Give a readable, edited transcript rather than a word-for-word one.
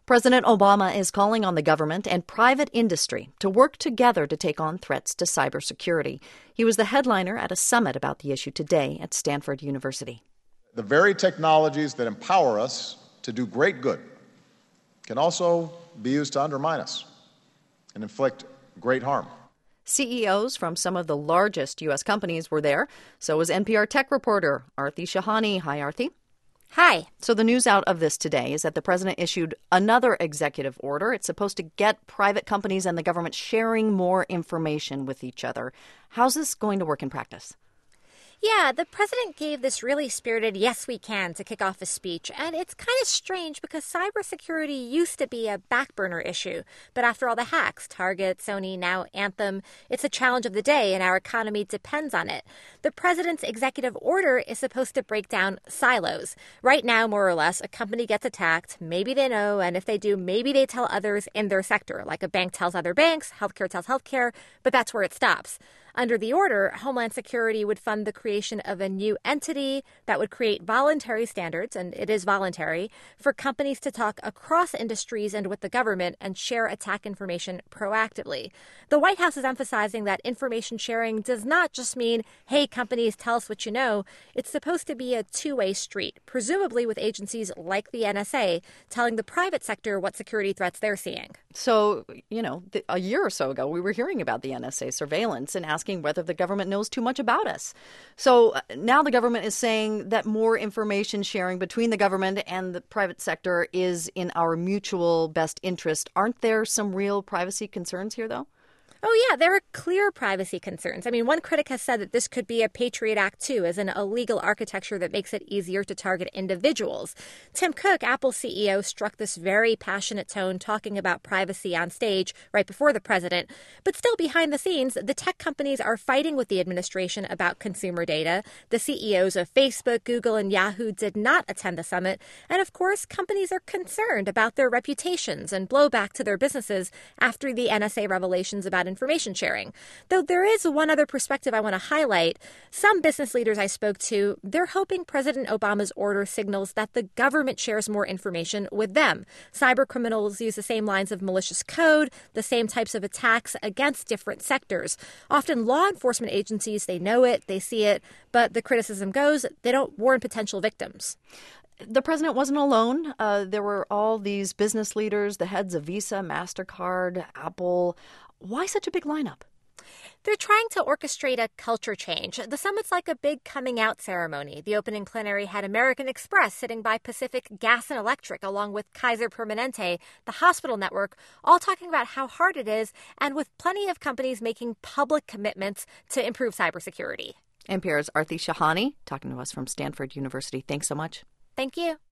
President Obama is calling on the government and private industry to work together to take on threats to cybersecurity. He was the headliner at a summit about the issue today at Stanford University. The very technologies that empower us to do great good can also be used to undermine us and inflict great harm. CEOs from some of the largest U.S. companies were there. So was NPR tech reporter Aarti Shahani. Hi, Aarti. Hi. So the news out of this today is that the president issued another executive order. It's supposed to get private companies and the government sharing more information with each other. How's this going to work in practice? Yeah, the president gave this really spirited "yes, we can" to kick off his speech. And it's kind of strange because cybersecurity used to be a back burner issue. But after all the hacks, Target, Sony, now Anthem, it's a challenge of the day and our economy depends on it. The president's executive order is supposed to break down silos. Right now, more or less, a company gets attacked. Maybe they know, and if they do, maybe they tell others in their sector, like a bank tells other banks, healthcare tells healthcare, but that's where it stops. Under the order, Homeland Security would fund the creation of a new entity that would create voluntary standards, and it is voluntary, for companies to talk across industries and with the government and share attack information proactively. The White House is emphasizing that information sharing does not just mean, hey, companies, tell us what you know. It's supposed to be a two-way street, presumably with agencies like the NSA telling the private sector what security threats they're seeing. So, a year or so ago, we were hearing about the NSA surveillance and asking whether the government knows too much about us. So now the government is saying that more information sharing between the government and the private sector is in our mutual best interest. Aren't there some real privacy concerns here, though? Oh, yeah, there are clear privacy concerns. I mean, one critic has said that this could be a Patriot Act, too, as in a legal architecture that makes it easier to target individuals. Tim Cook, Apple CEO, struck this very passionate tone talking about privacy on stage right before the president. But still, behind the scenes, the tech companies are fighting with the administration about consumer data. The CEOs of Facebook, Google, and Yahoo did not attend the summit. And, of course, companies are concerned about their reputations and blowback to their businesses after the NSA revelations about information sharing. Though there is one other perspective I want to highlight. Some business leaders I spoke to, they're hoping President Obama's order signals that the government shares more information with them. Cyber criminals use the same lines of malicious code, the same types of attacks against different sectors. Often law enforcement agencies, they know it, they see it, but the criticism goes, they don't warn potential victims. The president wasn't alone. There were all these business leaders, the heads of Visa, MasterCard, Apple. Why such a big lineup? They're trying to orchestrate a culture change. The summit's like a big coming out ceremony. The opening plenary had American Express sitting by Pacific Gas and Electric, along with Kaiser Permanente, the hospital network, all talking about how hard it is, and with plenty of companies making public commitments to improve cybersecurity. NPR's Aarti Shahani talking to us from Stanford University. Thanks so much. Thank you.